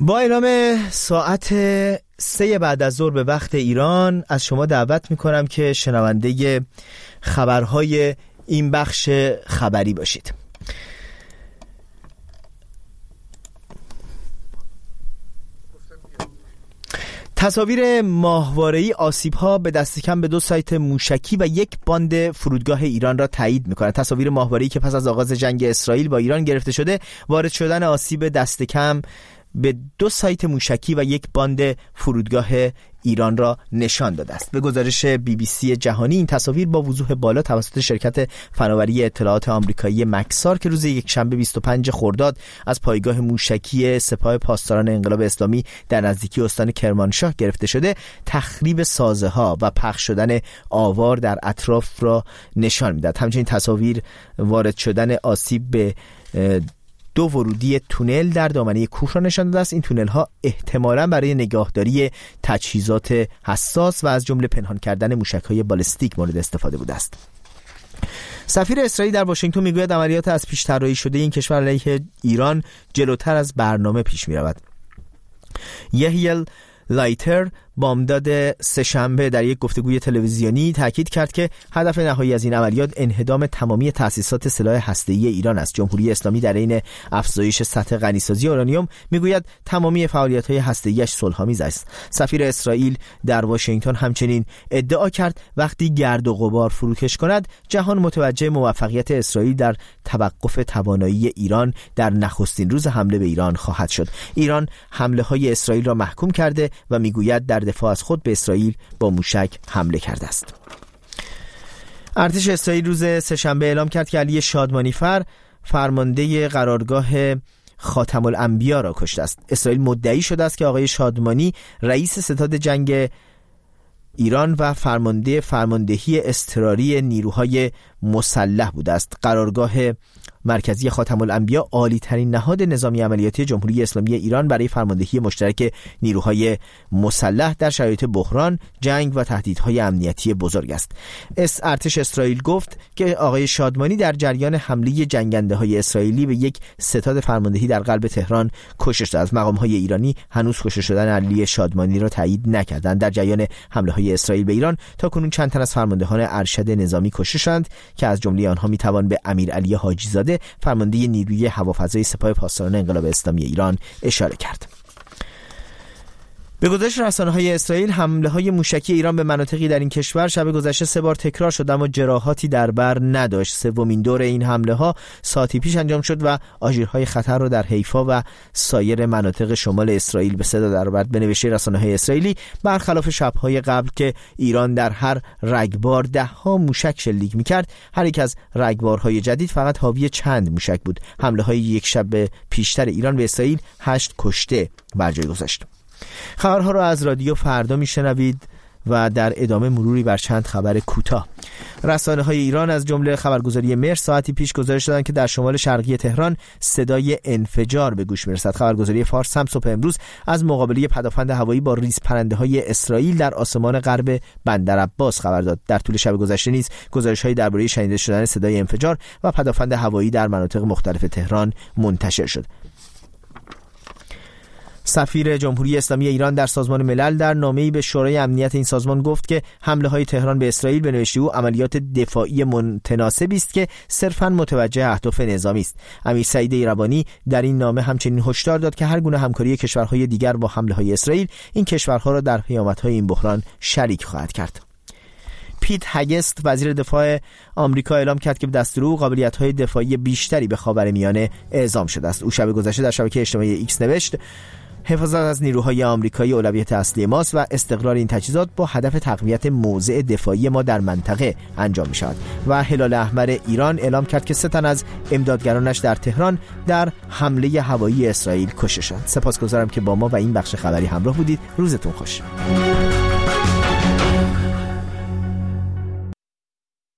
با اعلام ساعت 3 بعد از ظهر به وقت ایران از شما دعوت میکنم که شنونده خبرهای این بخش خبری باشید. تصاویر ماهواره‌ای آسیب‌ها به دست کم به 2 سایت موشکی و 1 باند فرودگاه ایران را تایید می‌کند. تصاویر ماهواره‌ای که پس از آغاز جنگ اسرائیل با ایران گرفته شده، وارد شدن آسیب دست کم به 2 سایت موشکی و 1 باند فرودگاه ایران را نشان داده است. به گزارش BBC جهانی این تصاویر با وضوح بالا توسط شرکت فناوری اطلاعات آمریکایی مکسار که روز یکشنبه 25 خرداد از پایگاه موشکی سپاه پاسداران انقلاب اسلامی در نزدیکی استان کرمانشاه گرفته شده، تخریب سازه‌ها و پخش شدن آوار در اطراف را نشان می‌دهد. همچنین تصاویر وارد شدن آسیب به 2 ورودی تونل در دامنه کوه را نشان داده است. این تونل ها احتمالاً برای نگهداری تجهیزات حساس و از جمله پنهان کردن موشک‌های بالستیک مورد استفاده بوده است. سفیر اسرائیل در واشنگتن میگوید عملیات از پیش طراحی شده این کشور علیه ایران جلوتر از برنامه پیش می‌رود. یحیی لایتر بامداد سه‌شنبه در یک گفتگوی تلویزیونی تاکید کرد که هدف نهایی از این عملیات انهدام تمامی تأسیسات سلاح هسته‌ای ایران است. جمهوری اسلامی در حین افزایش سطح غنیسازی اورانیوم میگوید تمامی فعالیت‌های هسته‌ایش صلح‌آمیز است. سفیر اسرائیل در واشنگتن همچنین ادعا کرد وقتی گرد و غبار فروکش کند، جهان متوجه موفقیت اسرائیل در توقف توانایی ایران در نخستین روز حمله به ایران خواهد شد. ایران حمله‌های اسرائیل را محکوم کرده و میگوید در دفاع از خود به اسرائیل با موشک حمله کرده است. ارتش اسرائیل روز سه‌شنبه اعلام کرد که علی شادمانیفر فرمانده قرارگاه خاتم الانبیا را کشته است. اسرائیل مدعی شده است که آقای شادمانی رئیس ستاد جنگ ایران و فرماندهی اضطراری نیروهای مسلح بوده است. قرارگاه مرکزی خاتم الانبیا عالی ترین نهاد نظامی عملیاتی جمهوری اسلامی ایران برای فرماندهی مشترک نیروهای مسلح در شرایط بحران، جنگ و تهدیدهای امنیتی بزرگ است. ارتش اسرائیل گفت که آقای شادمانی در جریان حمله جنگنده‌های اسرائیلی به یک ستاد فرماندهی در قلب تهران کشته شده است. مقام‌های ایرانی هنوز کشته شدن علی شادمانی را تایید نکردند. در جریان حمله‌های اسرائیل به ایران تاکنون چند تن از فرماندهان ارشد نظامی کشته شدند که از جمله آنها میتوان به امیرعلی حاجی زاده فرمانده نیروی هوافضای سپاه پاسداران انقلاب اسلامی ایران اشاره کرد. به گزارش رسانه‌های اسرائیل، حمله‌های موشکی ایران به مناطقی در این کشور شب گذشته 3 بار تکرار شد اما جراحاتی در بر نداشت. سومین دور این حمله‌ها ساعتی پیش انجام شد و آژیرهای خطر را در حیفا و سایر مناطق شمال اسرائیل به صدا درآورد. به نوشته رسانه‌های اسرائیلی، برخلاف شب‌های قبل که ایران در هر رگبار 10 موشک شلیک می‌کرد، هر یک از رگبارهای جدید فقط حاوی چند موشک بود. حمله‌های یک شب پیشتر ایران به اسرائیل 8 کشته بر جای گذاشت. خبرها را از رادیو فردا میشنوید و در ادامه مروری بر چند خبر کوتاه. رسانه‌های ایران از جمله خبرگزاری مر ساعتی پیش گزارش دادند که در شمال شرقی تهران صدای انفجار به گوش می‌رسد. خبرگزاری فارس هم صبح امروز از مقابله پدافند هوایی با ریزپرنده‌های اسرائیل در آسمان غرب بندر عباس خبر داد. در طول شب گذشته نیز گزارش‌هایی درباره شنیده شدن صدای انفجار و پدافند هوایی در مناطق مختلف تهران منتشر شد. سفیر جمهوری اسلامی ایران در سازمان ملل در نامه‌ای به شورای امنیت این سازمان گفت که حمله‌های تهران به اسرائیل به نوشته او عملیات دفاعی متناسبی است که صرفاً متوجه اهداف نظامی است. امیر سعید ایربانی در این نامه همچنین هشدار داد که هر گونه همکاری کشورهای دیگر با حمله‌های اسرائیل این کشورها را در پیامدهای این بحران شریک خواهد کرد. پیت هگست وزیر دفاع آمریکا اعلام کرد که به دستور او قابلیت‌های دفاعی بیشتری به خاورمیانه اعزام شده است. او شب گذشته در شبکه اجتماعی ایکس نوشت: حفاظت از نیروهای آمریکایی اولویت اصلی ماست و استقرار این تجهیزات با هدف تقویت موضع دفاعی ما در منطقه انجام می شود. و هلال احمر ایران اعلام کرد که 3 تن از امدادگرانش در تهران در حمله هوایی اسرائیل کشته شدند. سپاسگزارم که با ما و این بخش خبری همراه بودید. روزتون خوش.